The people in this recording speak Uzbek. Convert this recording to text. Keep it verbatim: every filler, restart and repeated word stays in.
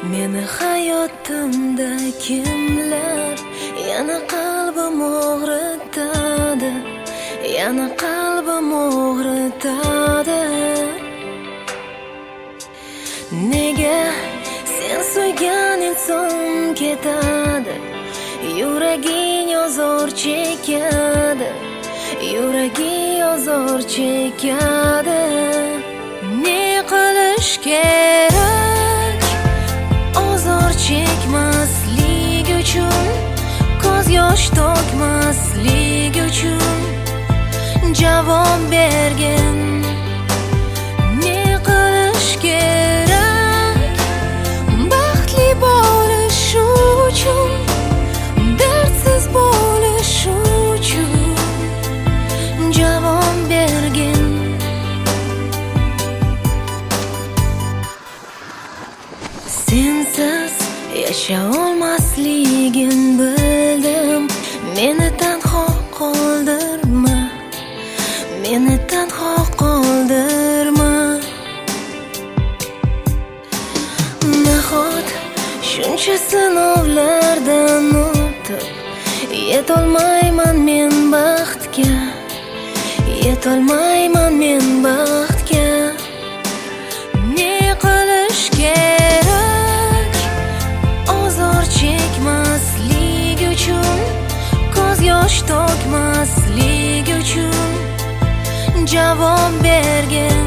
Meni hayotimda kimlar yana qalbim og'ritadi, yana qalbim og'ritadi. Nega sen suygan inson ketadi, yuraging ozor chekadi, yuraging ozor chekadi. Ne qilish kerak ozor chekmaslik uchun, ko'z yosh to'kmaslik uchun? Javob bergin. Ne qilish kerak baxtli bo'lish uchun, dardsiz bo'lish uchun? Javob bergin. Sensiz yasha olmasligin bildim. Meni tanho qoldirma, meni tanho qoldirma. Nahot shuncha sinovlardan o'tib yetolmayman men baxtga, yetolmayman men baxtga. Ne qilish kerak ozor chekmaslik uchun, ko'z yosh to'kmaslik uchun? Javob bergin.